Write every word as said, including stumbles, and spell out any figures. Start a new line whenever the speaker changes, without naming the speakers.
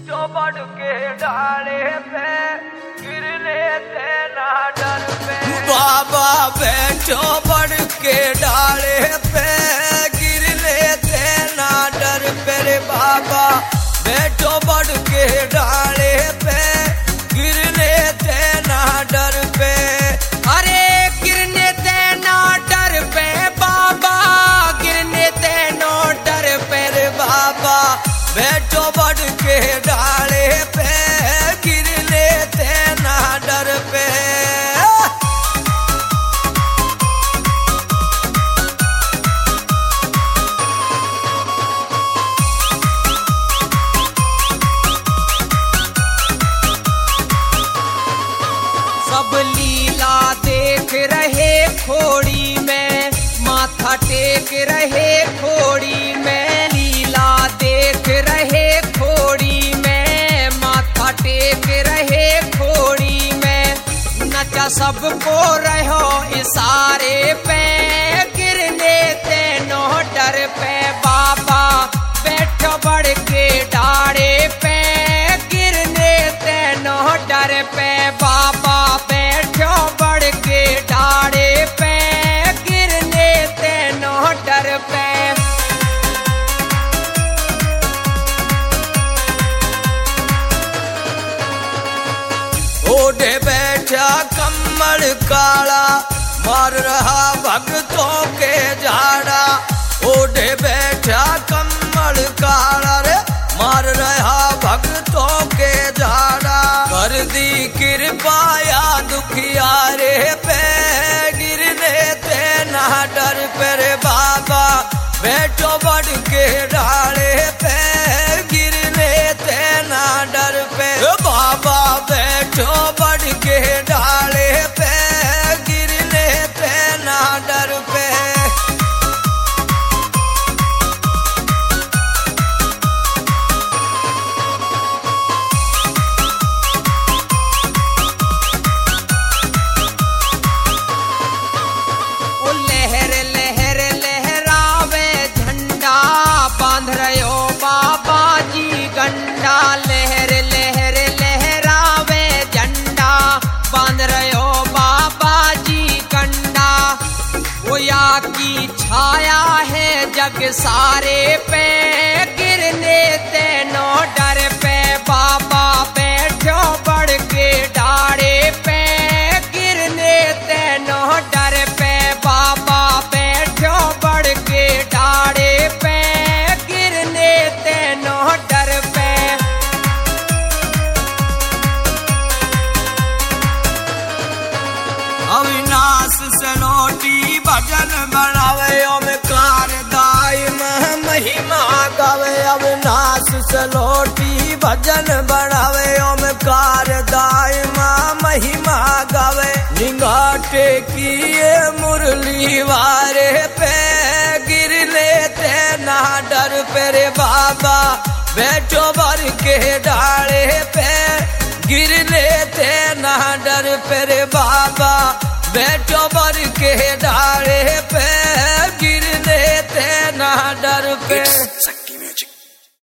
जो बढ़ के डाले पे गिरने थे ना डर पे। बाबा बैठो बढ़ के डाले पे गिरने थे ना डर पे। रे बाबा बैठो बढ़ के डाले पे गिरने थे ना डर पे। अरे गिरने थे ना डर पे बाबा, गिरने थे नो डर पे। रे बाबा बैठो बढ़ के डाले पे गिरने थे ना डर पे। सब लीला देख रहे खोड़ी में, माथा टेक रहे खोड़ी में। लीला देख रहे खोड़ी में, माथा टेक रहे खोड़ी में। नचा सबको रहो इशारे पे गिरने थे नो डर पे। बाबा बैठो बढ़ के डाड़े पे गिरने थे नो डर पे। बाबा बैठो बढ़ के डाड़े पे गिरने थे नो डर पे। ओढ़े बैठा कमल काला मार रहा भक्तों के झाड़ा। ओढ़े बैठा कमल काला रे मार रहा भक्तों के झाड़ा। कर दी कृपाया दुखियारे पे गिरने थे ना डर पे। रे बाबा बैठो बढ़ के डाले पे गिरने थे ना डर पे। बाबा बैठो बढ़ के डाले पे गिरने थे ना डर पे। लहर लहर लहरावे झंडा बांध रहो बाबा जी कंडा। ओया की छाया है जग सारे पे गिरने थे नो डर पे। बाबा बैठो बढ़ के डाड़े पे गिरने थे नो डर पे। बाबा बैठो बढ़ के डाड़े पे गिरने थे नो डर पे। अविनाश सनोटी भजन बनावे ओमकार दायम महिमा गावे। अविनाश सनोटी भजन बनावे ओमकार दायम महिमा गावे। निगाटे किए मुरली वारे पे गिरने थे ना डर पे। रे बाबा बैठो भर के डाले पे गिरने थे ना डर पे। रे बाबा बैठो बढ़ के डाले पे गिरने थे ना डर पे।
शक्ति म्यूजिक।